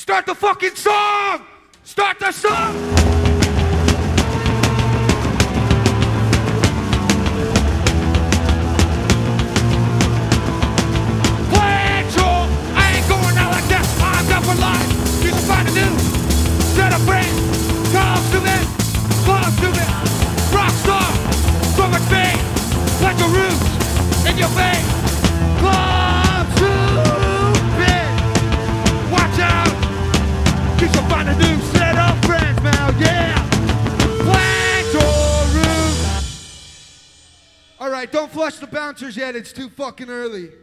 Start the fucking song! Start the song! I ain't going out like that. I'm up for life. You can find a new set of friends. Close to me, close to me. Rockstar from a vein, like a root in your vein. Close to me. Watch out. You can find a new set of friends now, yeah. Plant your root. All right, don't flush the bouncers yet. It's too fucking early.